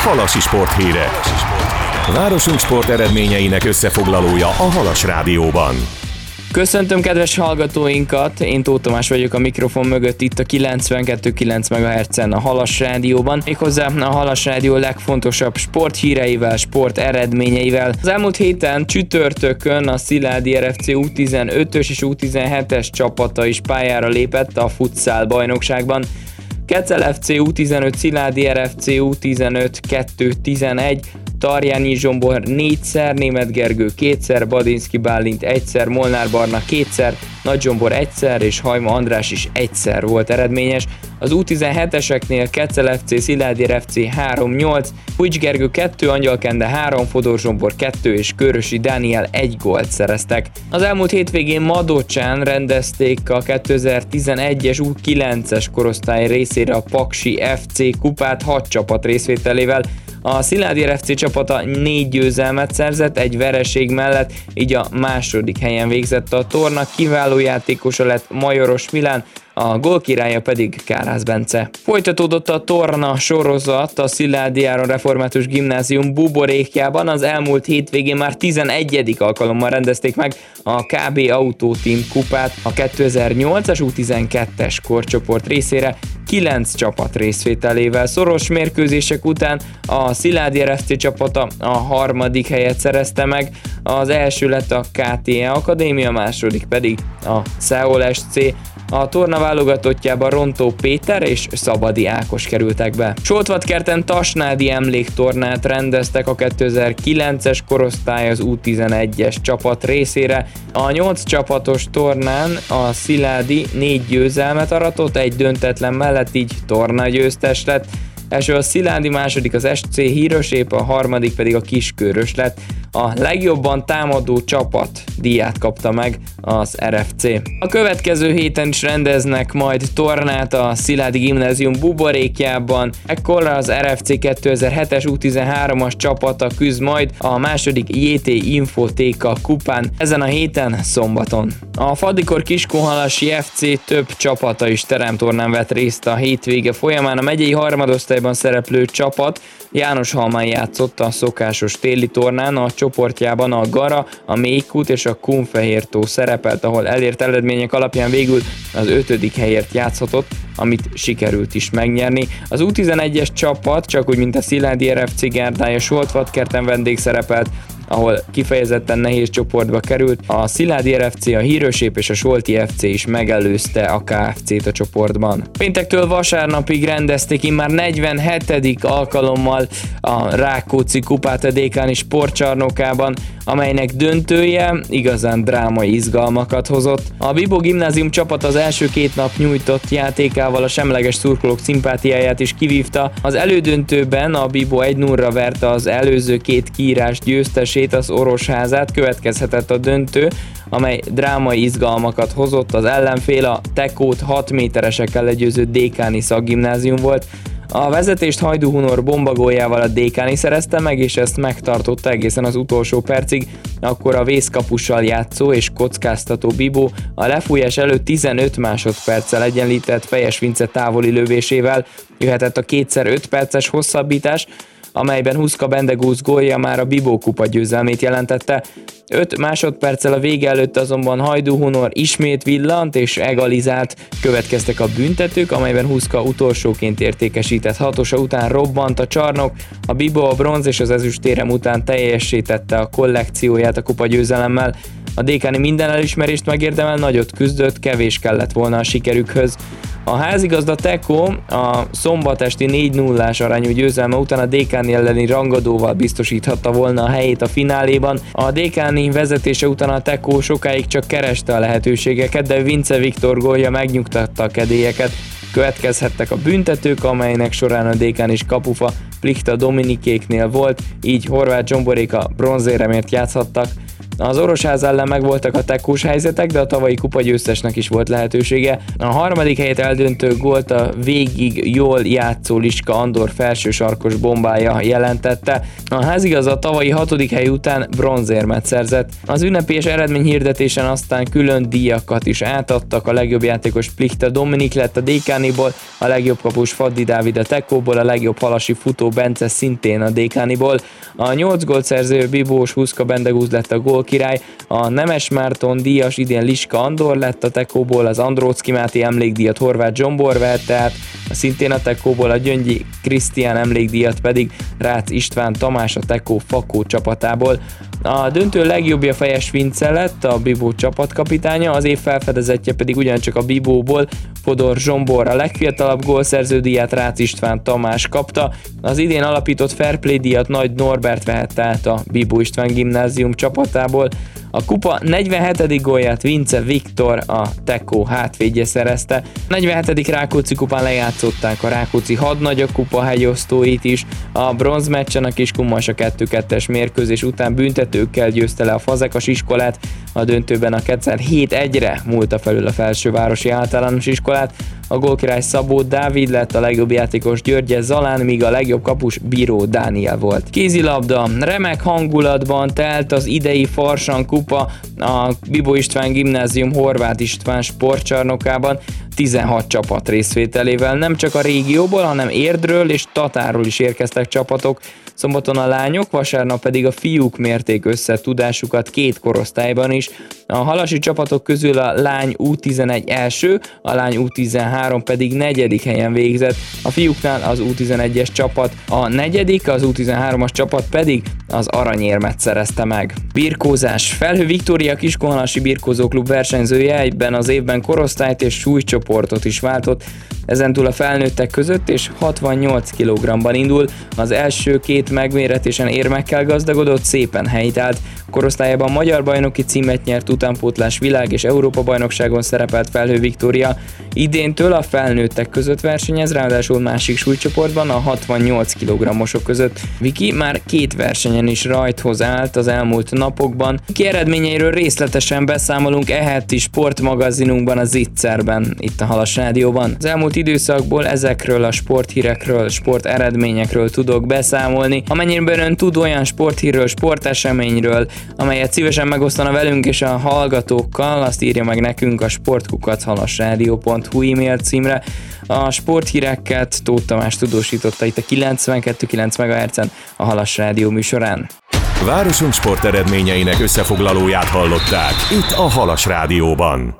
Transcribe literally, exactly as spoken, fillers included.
Halasi sporthírek. Városunk sport eredményeinek összefoglalója a Halas Rádióban. Köszöntöm kedves hallgatóinkat, én Tóth Tamás vagyok a mikrofon mögött itt a kilencvenkettő egész kilenc megahertzen a Halas Rádióban, méghozzá a Halas Rádió legfontosabb sporthíreivel, sport eredményeivel. Az elmúlt héten csütörtökön a Sziládi er ef cé U tizenötös és U tizenhetes csapata is pályára lépett a futsal bajnokságban. Kecel ef cé U tizenöt, Sziládi er ef cé U tizenöt, kettő tizenegy, Tarjányi Zsombor négyszer, Németh Gergő kétszer, Badinszky Bálint egyszer, Molnár Barna kétszer, Nagy Zsombor egyszer és Hajma András is egyszer volt eredményes. Az U tizenheteseknél Kecel ef cé, Sziládi er ef cé három nyolc, Puics Gergő kettő, Angyal Kende három, Fodor Zsombor kettő és Körösi Dániel egy gólt szereztek. Az elmúlt hétvégén Madocsán rendezték a kétezer-tizenegyes U kilences korosztály részére a Paksi ef cé kupát hat csapat részvételével. A Sziládi er ef cé csapata négy győzelmet szerzett, egy vereség mellett, így a második helyen végzett a torna, kiváló játékosa lett Majoros Milán, a gólkirálya pedig Kárász Bence. Folytatódott a torna sorozat a Sziládi Áron Református Gimnázium buborékjában, az elmúlt hétvégén már tizenegyedik alkalommal rendezték meg a ká bé Auto Team kupát a kétezer-nyolcas U tizenkettes korcsoport részére, kilenc csapat részvételével. Szoros mérkőzések után a Sziládi er ef cé csapata a harmadik helyet szerezte meg, az első lett a ká té e Akadémia, a második pedig a Szeol es cé. A torna válogatottjában Rontó Péter és Szabadi Ákos kerültek be. Soltvatkerten Tasnádi emléktornát rendeztek a kétezer-kilences korosztály az U tizenegyes csapat részére. A nyolc csapatos tornán a Sziládi négy győzelmet aratott, egy döntetlen mellett, így tornagyőztes lett. Első a Sziládi, második az es cé Hírösép, a harmadik pedig a Kiskörös lett. A legjobban támadó csapat díját kapta meg az er ef cé. A következő héten is rendeznek majd tornát a Sziládi Gimnázium buborékjában. Ekkor az er ef cé kétezer-hetes U tizenhármas csapata küzd majd a második jé té Infotéka kupán ezen a héten szombaton. A Fadikor Kiskunhalasi ef cé több csapata is teremtornán vett részt a hétvége folyamán. A megyei harmadosztályban szereplő csapat Jánoshalmán játszott a szokásos téli tornán, a csoportjában a Gara, a Mélykút és a Kunfehértó szerepelt, ahol elért eredmények alapján végül az ötödik helyért játszhatott, amit sikerült is megnyerni. Az U tizenegyes csapat, csak úgy mint a Sziládi er ef cé gárdája, Soltvatkerten vendég szerepelt, ahol kifejezetten nehéz csoportba került. A Sziládi er ef cé, a Hírösép és a Solti ef cé is megelőzte a ká ef cét a csoportban. Péntektől vasárnapig rendezték immár negyvenhetedik alkalommal a Rákóczi kupát a Dékáni sportcsarnokában, amelynek döntője igazán drámai izgalmakat hozott. A Bibó Gimnázium csapat az első két nap nyújtott játékával a semleges szurkolók szimpátiáját is kivívta. Az elődöntőben a Bibó egy nullra verte az előző két kiírás győztesét, az Orosházát, következhetett a döntő, amely drámai izgalmakat hozott. Az ellenfél a Tekót hat méteresekkel legyőző Dékáni szakgimnázium volt. A vezetést Hajdú Hunor bombagóljával a Dékáni szerezte meg, és ezt megtartotta egészen az utolsó percig, akkor a vészkapussal játszó és kockáztató Bibó a lefújás előtt tizenöt másodperccel egyenlített Fejes Vince távoli lövésével jöhetett a kétszer öt perces hosszabbítás, amelyben Huszka Bendegúz gólja már a Bibó kupa győzelmét jelentette. öt másodperccel a vége előtt azonban Hajdú Hunor ismét villant és egalizált, következtek a büntetők, amelyben Huszka utolsóként értékesített hatosa után robbant a csarnok, a Bibó a bronz és az ezüstérem után teljesítette a kollekcióját a kupa győzelemmel. A Dékáni minden elismerést megérdemel, nagyot küzdött, kevés kellett volna a sikerükhöz. A házigazda Tekó a szombatesti négy nullás arányú győzelme után a Dékáni elleni rangadóval biztosíthatta volna a helyét a fináléban. A Dékáni vezetése után a Tekó sokáig csak kereste a lehetőségeket, de Vince Viktor gólja megnyugtatta a kedélyeket. Következhettek a büntetők, amelynek során a Dékánis kapufa Plichta Dominikéknél volt, így Horváth Zsomborék a bronzéremért játszhattak. Az Orosház ellen megvoltak a tekós helyzetek, de a tavalyi kupa győztesnek is volt lehetősége. A harmadik helyet eldöntő gólt a végig jól játszó Liska Andor felső sarkos bombája jelentette. A házigaz a tavalyi hatodik hely után bronzérmet szerzett. Az ünnepélyes eredményhirdetésen aztán külön díjakat is átadtak. A legjobb játékos Plichta Dominik lett a dé ká néból, a legjobb kapus Faddi Dávid a Tekóból, a legjobb halasi futó Bence szintén a dé ká néból. A nyolc gólt szerző Bibós Huszka Bendegúz lett a gólkirály, a Nemes Márton díjas idén Liska Andor lett a Tekóból, az Andróczki Máté emlékdíjat Horváth Zsombor vette át, szintén a Tekóból a Gyöngyi Krisztián emlékdíjat pedig Rácz István Tamás a Tekó Fakó csapatából. A döntő legjobbja Fejes Vince lett, a Bibó csapatkapitánya, az év felfedezetje pedig ugyancsak a Bibóból Fodor Zsombor, a legfiatalabb gólszerző díját Rácz István Tamás kapta, az idén alapított Fair Play díjat Nagy Norbert vehette át a Bibó István gimnázium csapatából, a kupa negyvenhetedik gólját Vince Viktor, a Tekó hátvédje szerezte. A negyvenhetedik Rákóczi kupán lejátszották a Rákóczi hadnagyok kupa hegyosztóit is, a bronzmeccsen a Kiskunmas a kettő kettes mérkőzés után büntetőkkel győzte le a Fazekas iskolát, a döntőben a Kecel hét egyre múlta felül a Felsővárosi Általános Iskolát, a gólkirály Szabó Dávid lett, a legjobb játékos Györgye Zalán, míg a legjobb kapus Bíró Dániel volt. Kézilabda, remek hangulatban telt az idei Farsan kupa a Bibó István gimnázium Horváth István sportcsarnokában, tizenhat csapat részvételével. Nem csak a régióból, hanem Érdről és Tatáról is érkeztek csapatok. Szombaton a lányok, vasárnap pedig a fiúk mérték össze tudásukat két korosztályban is. A halasi csapatok közül a lány U tizenegy első, a lány U tizenhárom pedig negyedik helyen végzett. A fiúknál az U tizenegyes csapat a negyedik, az U tizenhármas csapat pedig az aranyérmet szerezte meg. Birkózás. Felhő Viktória Kiskunhalasi birkózóklub versenyzője egyben az évben korosztályt és súlycsoportot is váltott. Ezentúl a felnőttek között és hatvannyolc kilogrammban indul, az első két megméretésen érmekkel gazdagodott, szépen helyt állt. Korosztályában magyar bajnoki címet nyert, utánpótlás világ- és Európa bajnokságon szerepelt Felhő Viktória. Idéntől a felnőttek között versenyez, ráadásul másik súlycsoportban, a hatvannyolc kilogrammosok között. Viki már két versenyen is rajthoz állt az elmúlt napokban. Viki eredményeiről részletesen beszámolunk e heti sportmagazinunkban, a Zitzerben, itt a Halas Rádióban. Az elmúlt időszakból ezekről a sporthírekről, sporteredményekről tudok beszámolni. Amennyiben ön tud olyan sporthírről, sporteseményről, amelyet szívesen megosztana velünk és a hallgatókkal, azt írja meg nekünk a sportkukac halasradio pont hu e-mail címre. A sporthíreket Tóth Tamás tudósította itt a kilencvenkettő kilenc megahertzen a Halas Rádió műsorán. Városunk sporteredményeinek összefoglalóját hallották itt a Halas Rádióban.